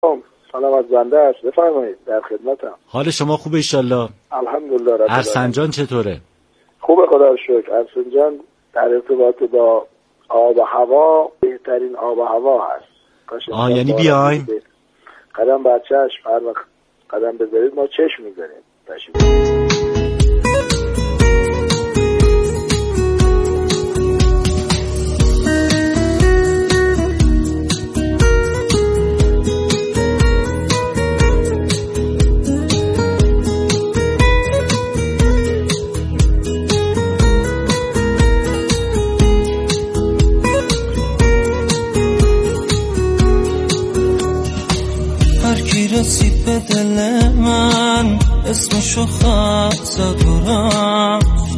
سلام از بنده است. بفرمایید، در خدمتم. حال شما خوبه ان شاءالله؟ الحمدلله. ارسنجان چطوره؟ خوبه خدا رو شکر. ارسنجان در ارتباط با آب و هوا بهترین آب و هوا هست. یعنی بیاین قدم بر چشم، هر وقت قدم بذارید ما چشم میذاریم. تشریف رسید به دل من، اسمشو خط زد و رفت.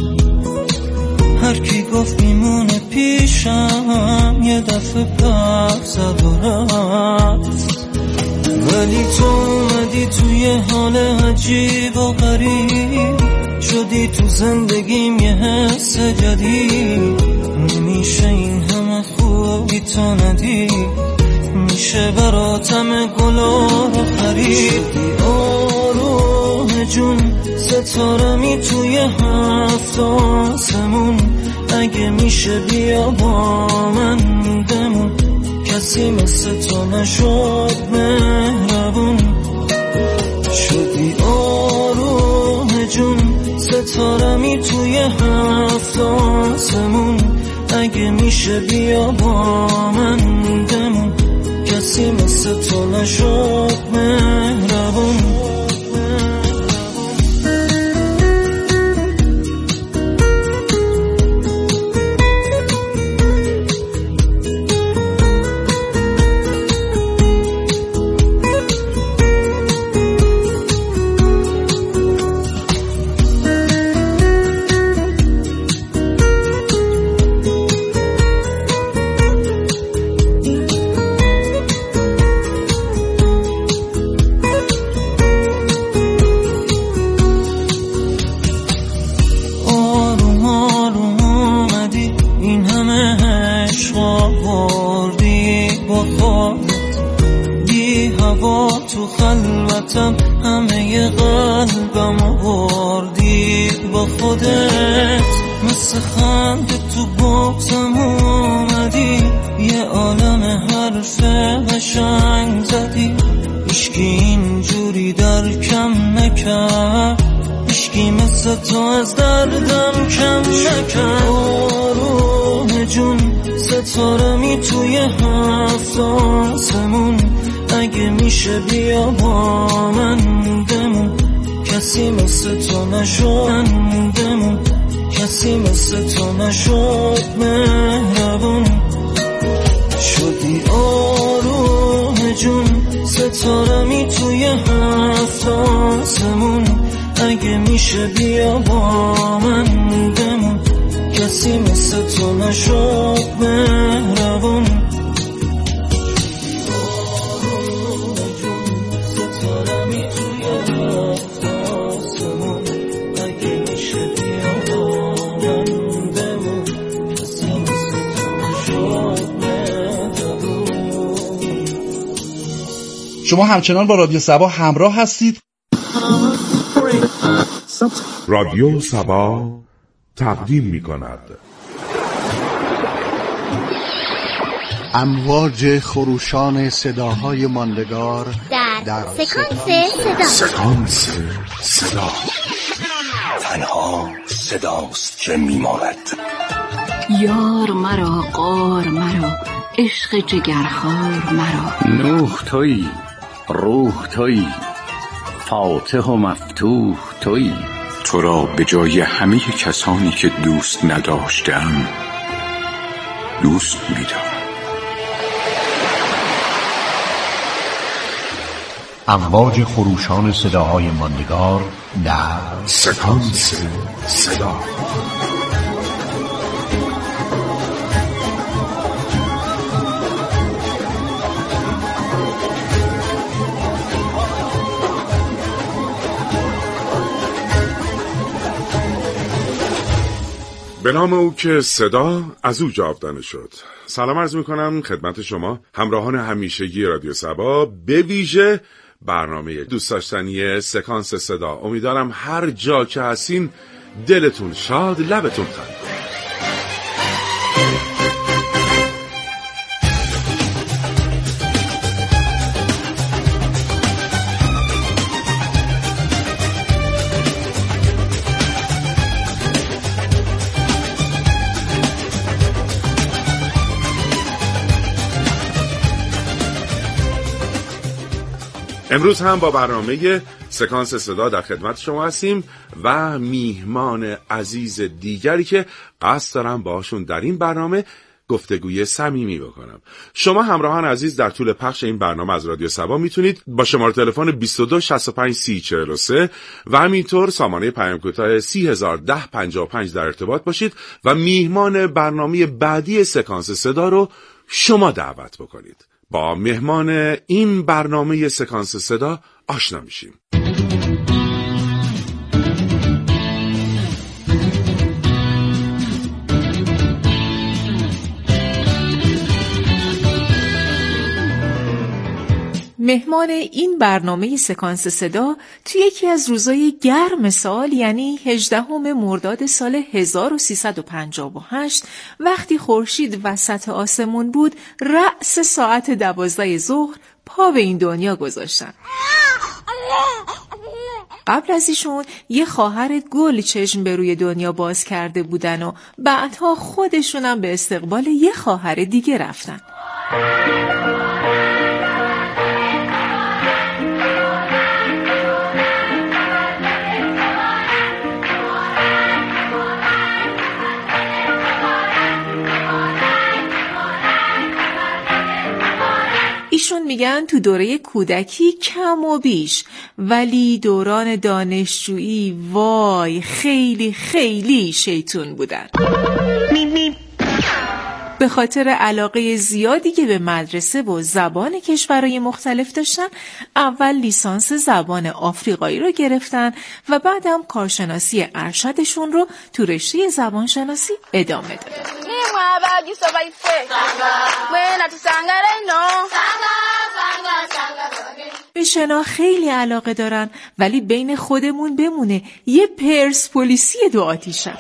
هر کی گفت میمونه پیشم، یه دفعه پر زد و رفت. ولی تو اومدی توی حال عجیب و غریب، شدی تو زندگیم یه حس جدید. نمیشه این همه خوبی تو ندید، میشه براتم گلا رو خرید. آروم جون ستارمی توی هفت آسمون، اگه میشه بیا با من بمون. کسی مثل تو نشد مهربون. شدی آروم جون ستارمی توی هفت آسمون، اگه میشه بیا با من بمون. کسی مثل تو نشد مهربون. تو خلوتم همه قلبم آوردی با خودت. مثل خنده تو بغزم اومدی، یه عالم حرف قشنگ زدی. هیچکی اینجوری درکم نکرد، هیچکی مثل تو از دردم کم نکرد. آروم جون ستارمی توی هفت آسمون، اگه میشه بیا با من بمون. کسی مثل تو نشد بمون. کسی مثل تو نشد مهربون. شدی آروم جون ستارمی توی هفت آسمون، اگه میشه بیا با من بمون. کسی مثل تو نشد مهربون. شما همچنان با رادیو سبا همراه هستید. رادیو سبا تقدیم می‌کند امواج خروشان صداهای ماندگار در سکانس صدا. تنها صداست که میماند. یار مرا قار مرا، عشق جگرخوار مرا. نوح تویی، روح تویی، فاتح و مفتوح تویی. تو را به جای همه کسانی که دوست نداشتم دوست می‌دارم. امواج خروشان صداهای ماندگار در سکانس صدا. به نام او که صدا از او جاودانه شد. سلام عرض میکنم خدمت شما همراهان همیشگی رادیو صبا، به ویژه برنامه دوست داشتنی سکانس صدا. امیدوارم هر جا که هستین دلتون شاد، لبتون خندان. امروز هم با برنامه سکانس صدا در خدمت شما هستیم و میهمان عزیز دیگری که قصد دارم باشون در این برنامه گفتگوی صمیمی بکنم. شما همراهان عزیز در طول پخش این برنامه از رادیو صبا میتونید با شماره تلفن 22 65 30 43 و همینطور سامانه پیام کوتاه 301055 در ارتباط باشید و میهمان برنامه بعدی سکانس صدا رو شما دعوت بکنید. با مهمان این برنامه سکانس صدا آشنا میشیم. مهمان این برنامه سکانس صدا توی یکی از روزای گرم سال، یعنی 18 مرداد سال 1358، وقتی خورشید وسط آسمون بود، رأس ساعت 12 ظهر پا به این دنیا گذاشتن. قبل از ایشون یه خواهر گل چشم به روی دنیا باز کرده بودن و بعدها خودشونم به استقبال یه خواهر دیگه رفتن. ایشون میگن تو دوره کودکی کم و بیش، ولی دوران دانشجویی وای خیلی خیلی شیطون بودن. به خاطر علاقه زیادی که به مدرسه و زبان کشورهای مختلف داشتن، اول لیسانس زبان آفریقایی رو گرفتن و بعدم کارشناسی ارشدشون رو تو رشته زبانشناسی ادامه دادن. به شنا خیلی علاقه دارن، ولی بین خودمون بمونه یه پرسپولیسی دو آتیشن.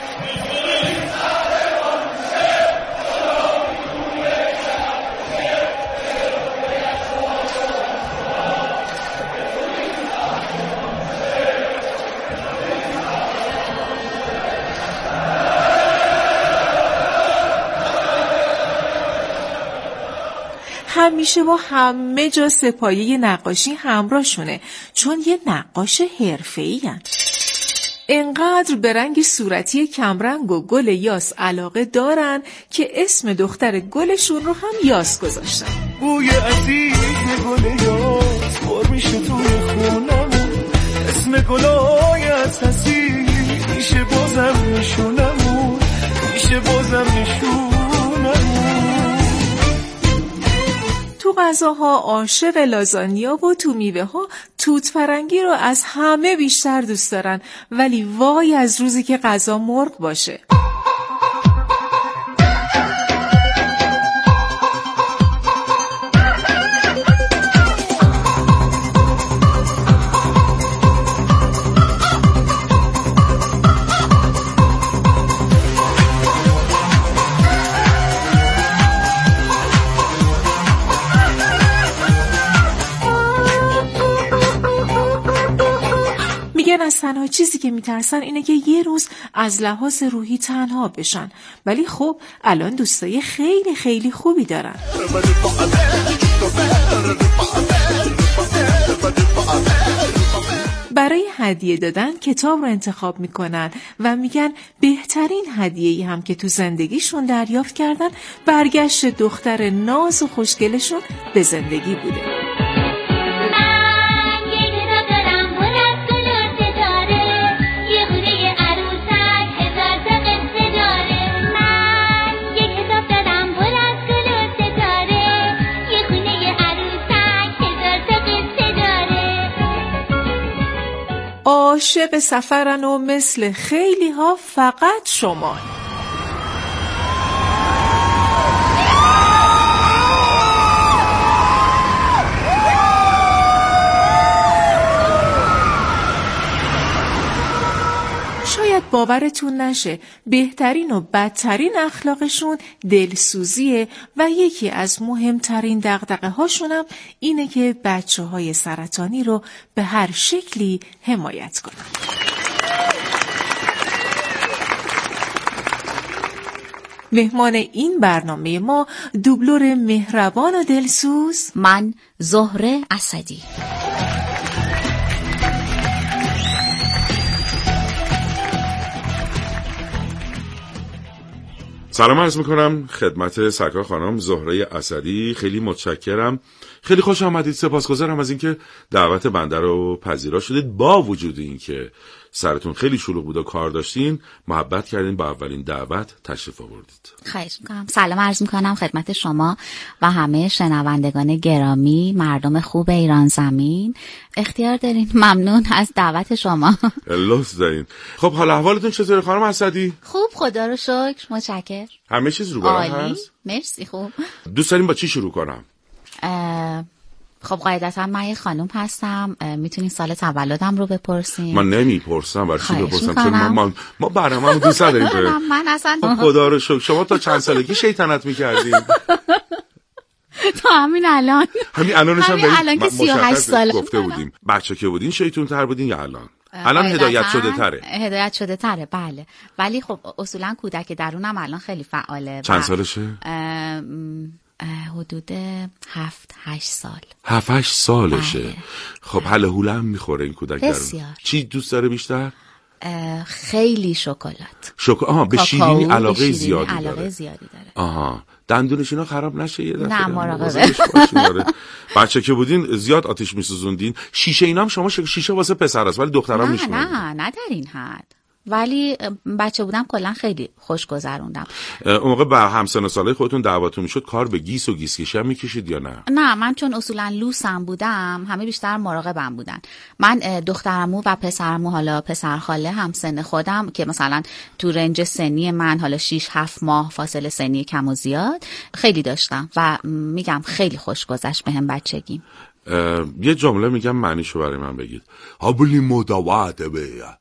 همیشه با همه جا سپایه نقاشی همراهشونه، چون یه نقاش حرفه‌این. انقدر به رنگ صورتی کمرنگ و گل یاس علاقه دارن که اسم دختر گلشون رو هم یاس گذاشتن. بوی عزیز گل یاس پر میشه توی خونمون، اسم گلای عطسی میشه بازم نشونمون، میشه بازم نشونمون. تو غذاها عاشق لازانیا و تو میوه ها توت فرنگی رو از همه بیشتر دوست دارن، ولی وای از روزی که غذا مرغ باشه. از تنها چیزی که میترسن اینه که یه روز از لحاظ روحی تنها بشن، ولی خب الان دوستای خیلی خیلی خوبی دارن. برای هدیه دادن کتاب رو انتخاب میکنن و میگن بهترین هدیه‌ای هم که تو زندگیشون دریافت کردن برگشت دختر ناز و خوشگلشون به زندگی بوده. عاشق سفرن و مثل خیلی ها فقط شما. باورتون نشه بهترین و بدترین اخلاقشون دلسوزیه و یکی از مهمترین دغدغه هاشونم اینه که بچه‌های سرطانی رو به هر شکلی حمایت کنن. مهمان این برنامه ما دوبلور مهربان و دلسوز من زهره اسدی. سلام عرض میکنم خدمت سرکار خانم زهره اسدی. خیلی متشکرم، خیلی خوش آمدید. سپاسگزارم از اینکه دعوت بنده رو پذیرا شدید. با وجود اینکه سرتون خیلی شلوغ بود و کار داشتین، محبت کردین با اولین دعوت تشریف آوردید. خواهش میکنم. سلام عرض میکنم خدمت شما و همه شنوندگان گرامی، مردم خوب ایران زمین. اختیار دارین. ممنون از دعوت شما. لطف دارین. خب حال احوالتون چطوره خانم اسدی؟ خوب، خدا رو شکر، متشکرم. همه چیز رو برای هست؟ مرسی. خوب. دوست داریم با چی شروع کنم؟ خب قاعدتا من یه خانم هستم، میتونین سال تولدم رو بپرسین. من نمیپرسم، برای چی بپرسم؟ چون ما برنامه‌مو دوست نداریم. من اصلا خدا رو شکر. شما تا چند سالگی شیطنت می‌کردین؟ تا همین الان. همین الانش هم الان که 38 سال گفته بودیم. بچه که بودین شیطون تر بودین یا الان؟ الان هدایت شده تره. هدایت شده تره، بله. ولی خب اصولا کودک درونم الان خیلی فعاله. چند سالشه؟ حدود 7-8 سال. 7-8 سالشه. خب حل هوله هم میخوره این کودک درون. چی دوست داره بیشتر؟ خیلی شکلات. به شیرینی علاقه زیادی داره. علاقه زیادی داره. آها. دندونش اینا خراب نشه یه دفعه؟ نه، مراقبه. بچه که بودین زیاد آتش میسوزوندین. شیشه اینا هم شما شیشه واسه پسر است ولی دخترام میشونن. نه در این حد. ولی بچه بودم کلا خیلی خوش گذروندم. اون موقع با همسن و سالای خودتون دعواتون میشد کار به گیس و گیس کشی هم میکشید یا نه؟ نه، من چون اصولا لوسم بودم همه بیشتر مراقبم بودن. من دخترمو و پسرمو، حالا پسر خاله همسن خودم که مثلا تو رنج سنی من حالا 6-7 ماه فاصله سنی کم و زیاد خیلی داشتم و میگم خیلی خوش گذشت بهم بچگیم. یه جمله میگم معنیشو برای من بگید. هابلی مداوعده بیا.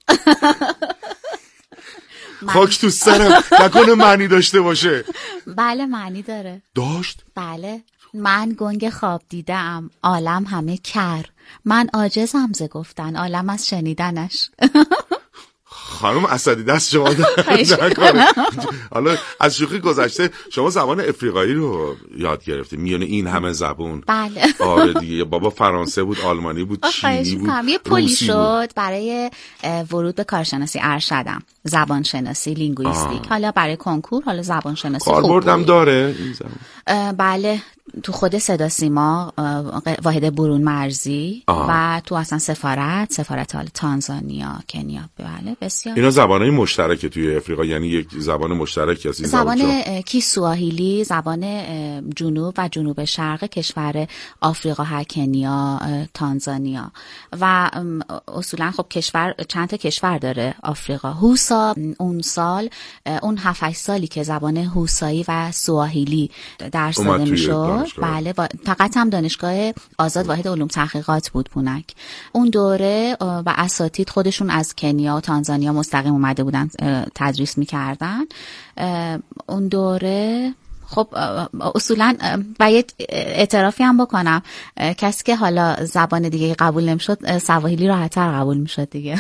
خاک تو سرم، نکنه معنی داشته باشه. بله معنی داره. داشت؟ بله. من گنگ خواب دیدم، عالم همه کر. من عاجزم ز گفتن، عالم از شنیدنش. خانم اسدی دست شما نکنه. حالا از شوخی گذشته شما زبان افریقایی رو یاد گرفتید. میونه این همه زبون. بله. آره دیگه. بابا فرانسه بود، آلمانی بود، چینی بود، یه پلی شد برای ورود به کارشناسی ارشدم، زبان شناسی لینگویستیک. حالا برای کنکور حالا زبان شناسی خوب کاربردم داره این زبان. بله، تو خود صدا سیما، واحد برون مرزی و تو اصلا سفارت حال تانزانیا، کنیا. بله بسیار. اینا زبانای مشترکه توی افریقا، یعنی یک زبان مشترکی هست. زبان کیسواهیلی زبان جنوب و جنوب شرق کشور آفریقا، کنیا، تانزانیا و اصولا خب کشور چند تا کشور داره آفریقا. هوسا اون سال، اون 7-8 سالی که زبان هوسایی و سواهیلی درس داده میشد. بله، فقط هم دانشگاه آزاد واحد علوم تحقیقات بود پونک. اون دوره و اساتید خودشون از کنیا و تانزانیا مستقیم اومده بودن تدریس میکردن. اون دوره خب اصولا باید اعترافی هم بکنم، کسی که حالا زبان دیگه قبول نمیشد سواحیلی راحت‌تر قبول میشد دیگه.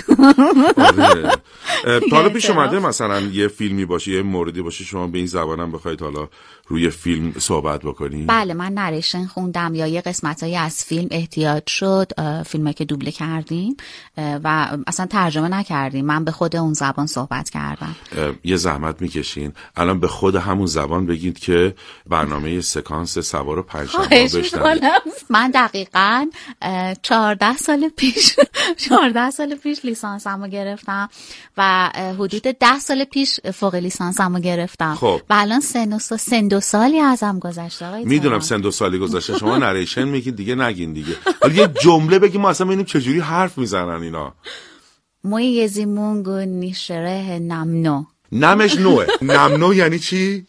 حالا پیش اومده مثلا یه فیلمی باشه، یه موردی باشه شما به این زبانم بخواید حالا روی فیلم صحبت بکنید؟ بله، من نریشن خوندم یا یه قسمتایی از فیلم احتیاج شد، فیلمی که دوبله کردیم و اصلا ترجمه نکردیم، من به خود اون زبان صحبت کردم. یه زحمت میکشین الان به خود همون زبان بگید که برنامه سکانس سوار پنجشنبه بشنوید. من دقیقاً 14 سال پیش لیسانسمو گرفتم و حدود 10 سال پیش فوق لیسانسمو گرفتم. خب. و الان سن 2 سالی ازم گذشته. میدونم سن 2 سالی گذشته، شما نریشن میگین دیگه نگین دیگه. حالا یه جمله بگیم ما اصلا ببینیم چجوری حرف میزنن اینا. مویزی مونگو نیشره نمنو. نمش نوه. نمنو یعنی چی؟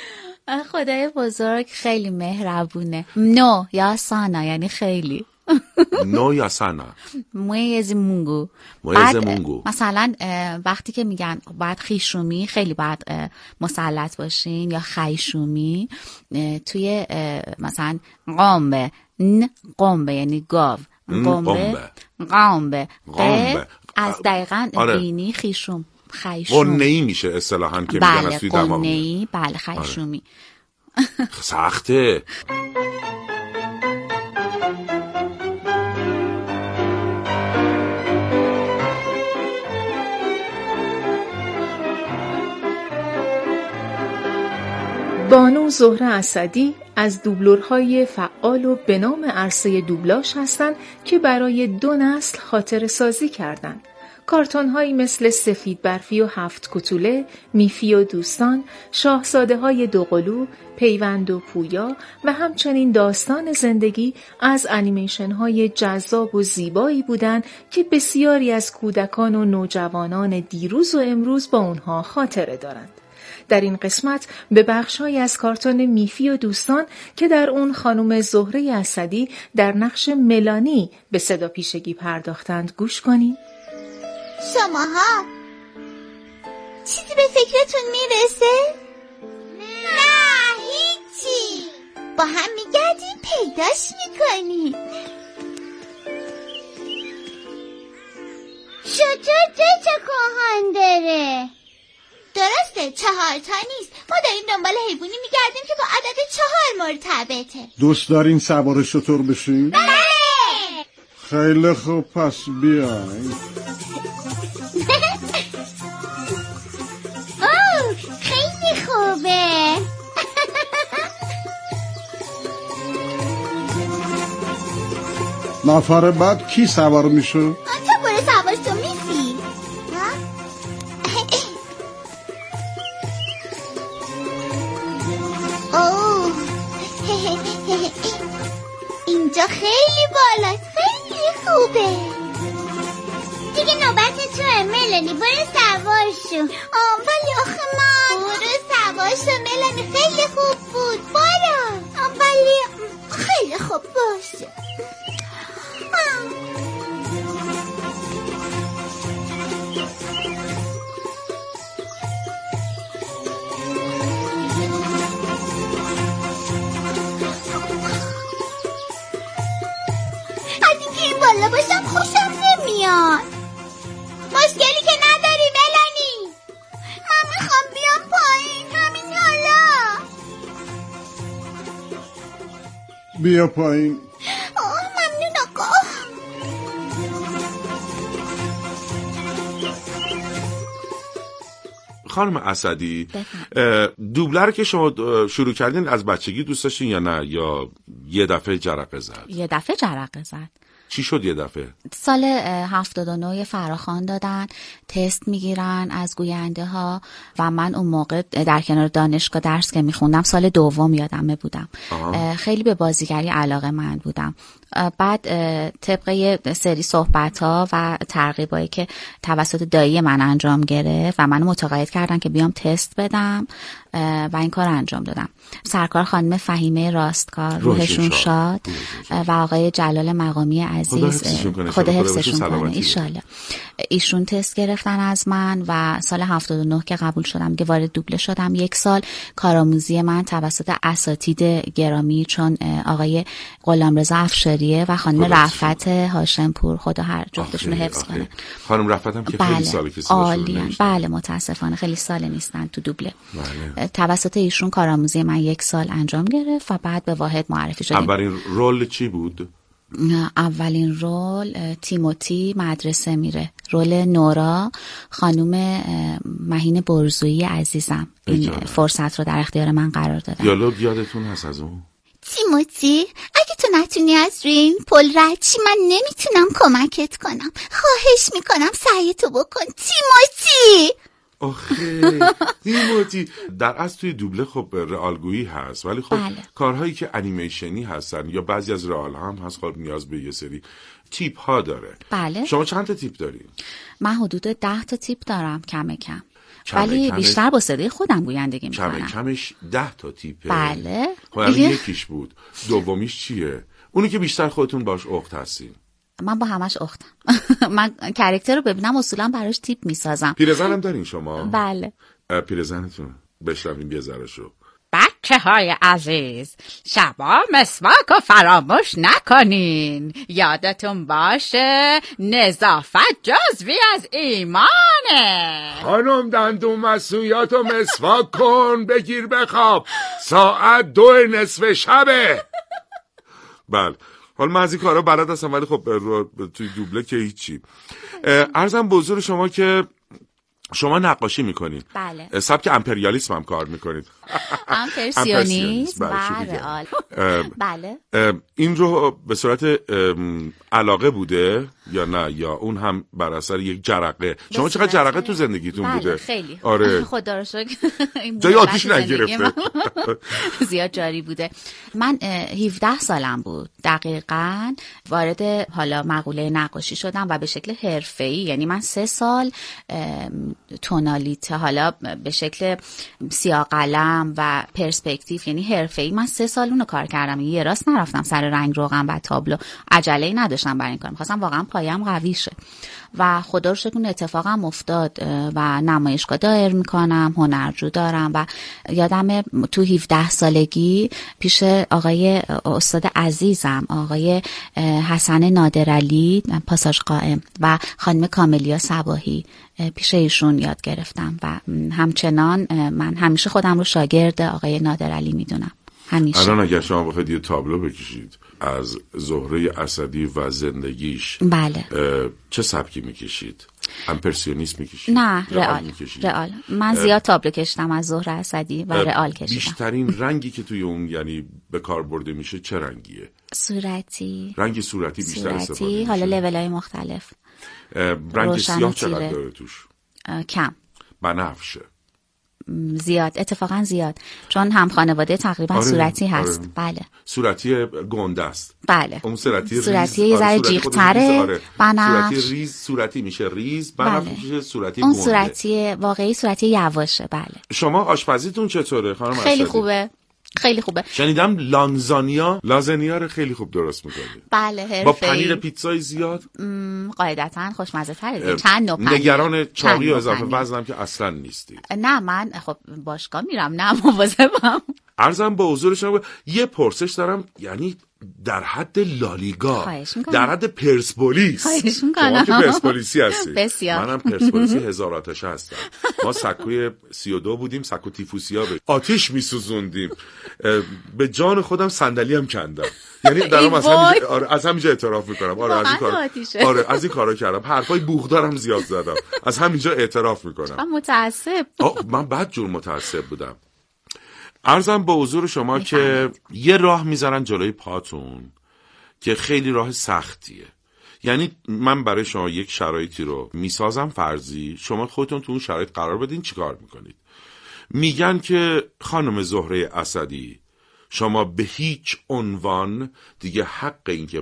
خدای بزرگ خیلی مهربونه. نو یا سانا یعنی خیلی. نو یا سنا؟ مویزی مونگو. مثلا وقتی که میگن باید خیشومی، خیلی باید مسلط باشین، یا خیشومی توی مثلا قامبه، قامبه یعنی گاو، قامبه از دقیقاً بینی خیشوم، خیشوم قنه‌ای میشه اصطلاحاً که میگن از توی دماغ. قنه‌ای، بله خیشومی. سخته. بانو زهره اسدی از دوبلورهای فعال و به نام عرصه دوبلاژ هستند که برای 2 نسل خاطره سازی کردند. کارتون‌هایی مثل سفید برفی و 7 کوتوله، میفی و دوستان، شاهزاده‌های دوقلو، پیوند و پویا و همچنین داستان زندگی از انیمیشن‌های جذاب و زیبایی بودند که بسیاری از کودکان و نوجوانان دیروز و امروز با اونها خاطره دارند. در این قسمت به بخش‌هایی از کارتون میفی و دوستان که در اون خانم زهره اسدی در نقش ملانی به صدا پیشگی پرداختند گوش کنیم. شماها چیزی به فکرتون میرسه؟ نه هیچی. با هم میگردیم پیداش میکنیم. شطور چه کاهان داره؟ درسته 4 تا نیست. ما داریم دنبال حیوانی میگردیم که با عدد 4 مرتبطه. دوست دارین سوار شتر بشین؟ بله. خیلی خوب، پس بیاین. اوه خیلی خوبه. نفر بعد کی سوار میشه؟ تو برو سوار تو میفی. اوه اینجا خیلی بالاست، خیلی خوبه. دیگه نوبت توه ملانی، برو سوار شو. ولی آخه من برو سوار شو ملانی، خیلی خوب بود، برو. ولی خیلی خوب باشه. بالا باشم خوشم نمیاد. مشکلی که نداری ملانی. من میخوام بیام پایین همین حالا. بیا پایین. ممنون آقا. خانم اسدی، دوبله که شما شروع کردین از بچگی دوست داشتین یا نه، یا یه دفعه جرقه زد؟ یه دفعه جرقه زد. چی شد یه دفعه؟ سال 79 فراخوان دادن، تست میگیرن از گوینده ها و من اون موقع در کنار دانشگاه درس که میخوندم سال 2 یادمه بودم. خیلی به بازیگری علاقه من بودم. بعد طبق یه سری صحبت ها و ترغیبایی که توسط دایی من انجام گرفت و منو متقاعد کردن که بیام تست بدم و این کار انجام دادم. سرکار خانم فهیمه راستکار روحشون شاد و آقای جلال مقامی عزیز خدا حفظشون کنه ایشالله، ایشون تست گرفتن از من و سال 79 که قبول شدم که وارد دوبله شدم. 1 سال کارآموزی من توسط اساتید گرامی چون آقای غلامرضا افشاریه و خانم رفعت هاشمپور خدا هر جفتشون رو حفظ کنه. خانم رفعت هم که خیلی ساله که صداشون بله متاسفانه خیلی سال نیستن تو دوبله. توسط ایشون کارآموزی من 1 سال انجام گرفت و بعد به واحد معرفی شدیم. اولین رول چی بود؟ اولین رول تیموتی مدرسه میره، رول نورا خانوم مهین برزویی عزیزم این فرصت رو در اختیار من قرار دادن. دیالوگ یادتون هست از اون؟ تیموتی اگه تو نتونی از روی این پل رد چی من نمیتونم کمکت کنم، خواهش میکنم سعیتو بکن تیموتی. آخه تیموتی در اصل توی دوبله خب رئالگویی هست، ولی خب کارهایی که انیمیشنی هستن یا بعضی از رئال هم هست خب نیاز به یه سری تیپ ها داره. بله. شما چند تا تیپ داری؟ من حدود 10 تا تیپ دارم کم ولی بیشتر با صدای خودم گویندگی میکنم. کمش 10 تا تیپه. بله. خب یکیش بود، دومیش چیه؟ اونی که بیشتر خودتون باش اخت هستین؟ من با همش اختم. من کاراکتر رو ببینم اصولا براش تیپ میسازم. پیرزن هم دارین شما؟ بله. پیرزنتون بشنویم یه ذره شو. بچه های عزیز، شبا مسواک رو فراموش نکنین. یادتون باشه نظافت جزوی از ایمانه. خانم دندون مسویات و مسواک کن، بگیر بخواب، ساعت 2:00 شبه. بله حالا من از این کارا بلد هستم، ولی خب توی دوبله که هیچی. عرضم به حضور شما که شما نقاشی میکنید. بله. سبک امپریالیسم هم کار میکنید. امپرسیونیسم. بله. این رو به صورت علاقه بوده یا نه، یا اون هم بر اثر یک جرقه؟ شما چقدر جرقه تو زندگیتون بوده؟ خیلی. آره. خدا رو شکر جای آتیش نگرفته. زیاد جاری بوده. من 17 سالم بود دقیقاً وارد حالا مقوله نقاشی شدم و به شکل حرفه‌ای. یعنی من 3 سال تونالیته، حالا به شکل سیاه قلم و پرسپکتیو، یعنی حرفه‌ای من 3 سال اونو کار کردم. یه راست نرفتم سر رنگ روغن و تابلو، عجله‌ای نداشتم برای این کار، می‌خواستم واقعا پایم قوی شه و خدا رو شکر اون اتفاقم افتاد و نمایشگاه دایر میکنم، هنرجو دارم و یادم تو 17 سالگی پیش آقای استاد عزیزم آقای حسن نادرعلی پاساژ قائم و خانم کاملیا صباحی پیش ایشون یاد گرفتم و همچنان من همیشه خودم رو شاگرد آقای نادرعلی میدونم. همیشه. الان اگر شما بخواید یه تابلو بکشید از زهره اسدی و زندگیش، بله، چه سبکی میکشید؟ امپرسیونیسم میکشید؟ نه، رئال. من زیاد تابلو کشیدم از زهره اسدی و رئال کشیدم. بیشترین رنگی که توی اون یعنی به کار برده میشه چه رنگیه؟ صورتی. رنگ صورتی بیشتر استفاده میشه. حالا لول‌های مختلف. رنگ سیاه چقدر داره توش؟ کم. بنفشه؟ زیاد، اتفاقا زیاد، چون هم خانواده تقریبا صورتی هست. بله. صورتی گنده است. بله. اون صورتی یه ذره جیغ‌تره. بنفش. صورتی ریز، صورتی میشه ریز، بنفش میشه صورتی اون گنده. صورتی واقعی صورتی یواشه. بله. شما آشپزیتون چطوره خانم اسدی؟ خیلی خوبه. خیلی خوبه. شنیدم لازانیا رو خیلی خوب درست میکنید. بله، حرفه‌ای. با پنیر پیتزای زیاد؟ قاعدتاً خوشمزه تره. چند نوع پنیر. نگران چاقی و اضافه وزنم که اصلا نیستی؟ نه، من خب باشگاه میرم، نه مواظبم. عرضم به حضور شما یه پرسش دارم، یعنی در حد لالیگا، در حد پرسپولیس. شما که پرسپولیسی هستی. بسیار. منم پرسپولیسی هزار آتشه هستم. ما سکوی 32 بودیم، سکو تیفوسیا به آتیش میسوزوندیم. به جان خودم صندلی هم کندم. یعنی دارم از همینجا اعتراف میکنم. از این کارا کردم. حرفای بوغدارم زیاد زدم. از همینجا اعتراف میکنم. من متاسف. من بد جور متاسف بودم. عرضم به حضور شما که یه راه میذارن جلوی پاتون که خیلی راه سختیه. یعنی من برای شما یک شرایطی رو میسازم فرضی، شما خودتون تو اون شرایط قرار بدین، چیکار میکنید؟ میگن که خانم زهره اسدی، شما به هیچ عنوان دیگه حق این که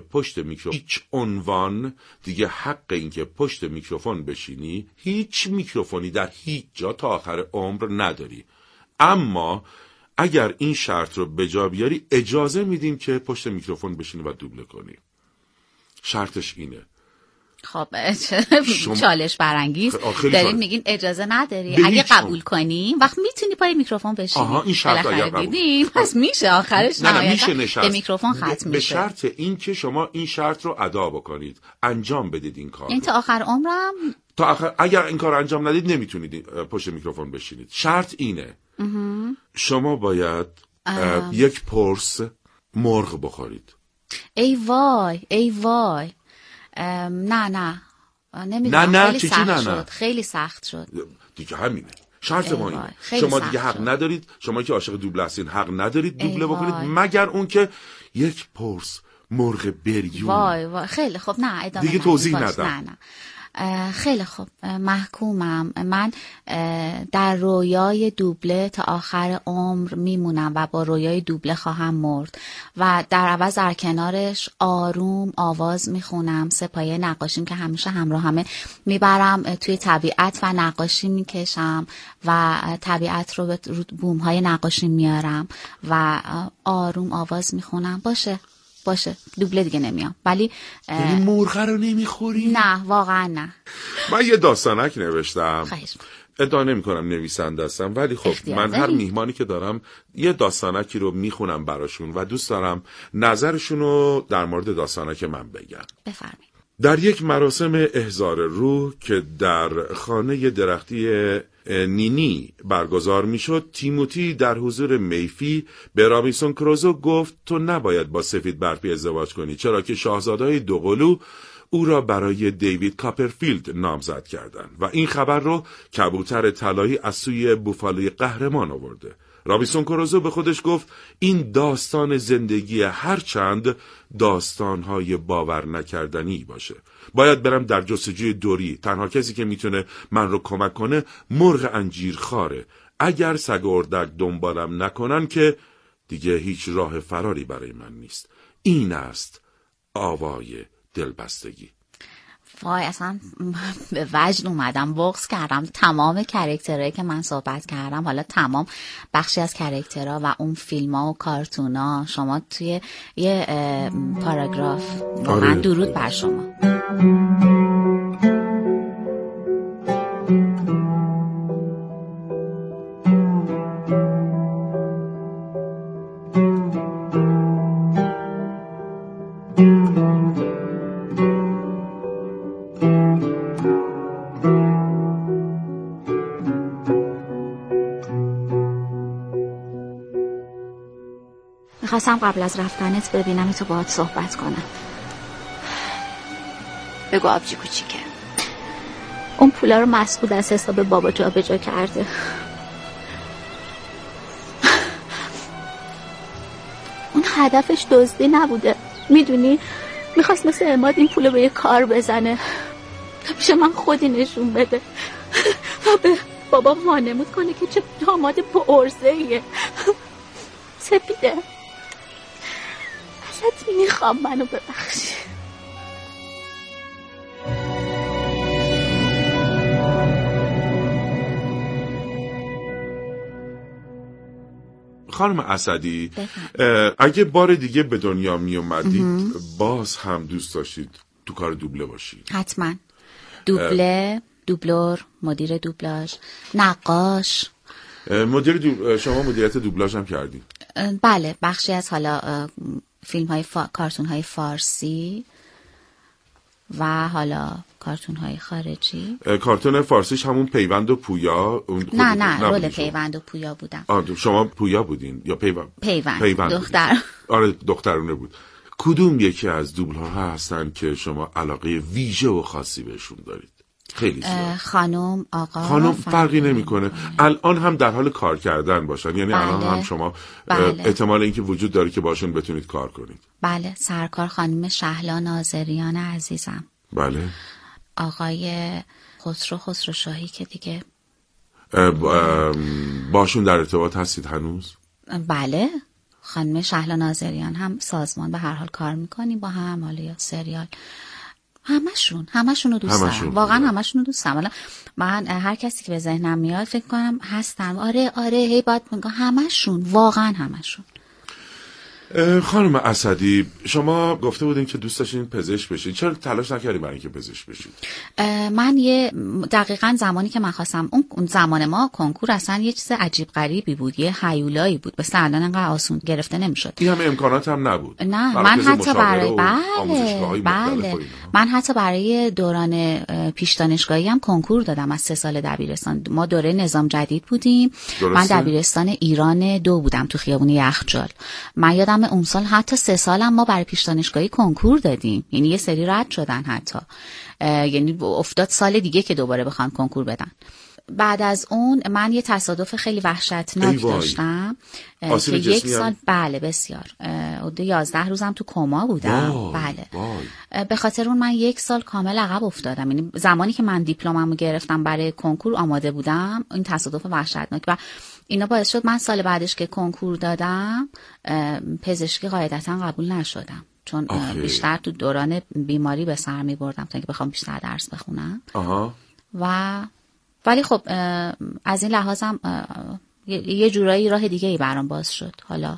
پشت میکروفون بشینی، هیچ میکروفونی در هیچ جا تا آخر عمر نداری. اما اگر این شرط رو به جا بیاری اجازه میدیم که پشت میکروفون بشینی و دوبله کنی. شرطش اینه. خب چالش برانگیز دارین میگین اجازه نداری، اگه قبول کنی وقت میتونی پای میکروفون بشینی. این شرط اگر قبول پس میشه آخرش نهایتا به میکروفون ختم میشه. به شرط این که شما این شرط رو ادا بکنید، انجام بدید این کار. این تا آخر عمرم اگر این کار انجام ندید نمیتونید پشت میکروفون بشینید. شرط اینه شما باید یک پرس مرغ بخورید. ای وای نه نمیدونم. خیلی سخت شد. خیلی سخت شد دیگه. همینه شرط ما اینه. شما دیگه حق ندارید، شما که عاشق دوبله هستین حق ندارید دوبله بکنید مگر اون که یک پرس مرغ بریون. وای خیلی خب، نه ادامه دیگه توضیح ندم. نه خیلی خوب، محکومم. من در رویای دوبله تا آخر عمر میمونم و با رویای دوبله خواهم مرد و در عوض در کنارش آروم آواز میخونم. سپایه نقاشیم که همیشه همراهمه میبرم توی طبیعت و نقاشی میکشم و طبیعت رو به بومهای نقاشی میارم و آروم آواز میخونم. باشه باشه دوبله دیگه نمیام. ولی مرغ رو نمیخوری؟ نه واقعا نه. من یه داستانک نوشتم. خیش. ادعا نمی کنم نویسنده هستم، ولی خب من هر میهمانی که دارم یه داستانکی رو میخونم براشون و دوست دارم نظرشون رو در مورد داستانک من بگم. بفرمایید. در یک مراسم احضار روح که در خانه درختی نینی برگزار میشد، تیموتی در حضور میفی به رابینسون کروزو گفت تو نباید با سفید برفی ازدواج کنی، چرا که شاهزاده‌های دوقلو او را برای دیوید کاپرفیلد نامزد کردند و این خبر رو کبوتر طلایی از سوی بوفالوی قهرمان آورده. رابینسون کروزو به خودش گفت این داستان زندگی هر چند داستانهای باور نکردنی باشه. باید برم در جستجوی دوری. تنها کسی که میتونه من رو کمک کنه مرغ انجیرخواره. اگر سگ و اردک دنبالم نکنن که دیگه هیچ راه فراری برای من نیست. این است آوای دلبستگی. وای اصلا به وجد اومدم، بغض کردم تمام کرکترهایی که من صحبت کردم، حالا تمام بخشی از کرکترها و اون فیلم‌ها و کارتون‌ها. شما توی یه پاراگراف واقعا درود بر شما. میخواستم قبل از رفتنت ببینم تو باهات صحبت کنم. بگو آبجی کوچیکه، اون پولا رو مسعود از حساب بابا جابجا کرده. اون هدفش دزدی نبوده، میدونی؟ میخواست مثل عماد این پولو به یه کار بزنه، پیش من خودی نشون بده و به بابا وانمود کنه که چه داماد پرزه‌ایه. سپیده ازت میخوام منو ببخشی. خانم اسدی، اگه بار دیگه به دنیا می اومدید باز هم دوست داشتید تو کار دوبله باشید؟ حتما. دوبله، دوبلور، مدیر دوبلاژ، نقاش. شما مدیریت دوبلاژ هم کردید؟ بله، بخشی از حالا فیلم های کارتون های فارسی و حالا کارتون های خارجی. کارتون فارسیش همون پیوند و پویا؟ نه رول پیوند و پویا بودم. شما پویا بودین یا پیوند دختر؟ آره دخترونه بود. کدوم یکی از دوبلورها هستن که شما علاقه ویژه و خاصی بهشون دارید؟ خیلی زیاد. خانم، آقا، خانم فرقی نمیکنه. الان هم در حال کار کردن باشن، یعنی الان هم شما احتمال اینکه وجود داره که باشون بتونید کار کنید. بله، سرکار خانم شهلا ناظریان عزیزم. بله. آقای خسرو شاهی که دیگه باشون در ارتباط هستید هنوز؟ بله، خانم شهلا ناظریان هم سازمان به هر حال کار میکنیم با هم، حالا یا سریال. همشون رو دوست دارم، واقعا همشون رو دوست دارم. من هر کسی که به ذهنم میاد فکر کنم هستم. آره هی باید میگم همشون، واقعا همشون. خانم اسدی، شما گفته بودین که دوست داشتین پزشک بشین، چرا تلاش نکردین برای اینکه پزشک بشین؟ من دقیقاً زمانی که من خواستم، اون زمان ما کنکور اصلا یه چیز عجیب غریبی بود، یه هیولایی بود، مثلا الان انقدر آسون گرفته نمیشد. این همه امکانات هم نبود. نه، من حتی من حتی برای دوران پیش دانشگاهی هم کنکور دادم از 3 سال دبیرستان. ما دوره نظام جدید بودیم. من دبیرستان ایران 2 بودم تو خیابون یخچال. من یادم اون سال حتی 3 سالم ما برای پیش دانشگاهی کنکور دادیم، یعنی یه سری رد شدن حتی، یعنی افتاد سال دیگه که دوباره بخوان کنکور بدن. بعد از اون من یه تصادف خیلی وحشتناک داشتم که 1 سال، بله بسیار، 11 روزم تو کما بودم. بله به خاطر اون من 1 سال کامل عقب افتادم. یعنی زمانی که من دیپلممو گرفتم برای کنکور آماده بودم، این تصادف وحشتناک و اینا باعث شد من سال بعدش که کنکور دادم پزشکی قاعدتا قبول نشدم، چون بیشتر تو دوران بیماری به سر می بردم تا اینکه بخوام بیشتر درس بخونم. ولی خب از این لحاظم یه جورایی راه دیگه ای برام باز شد. حالا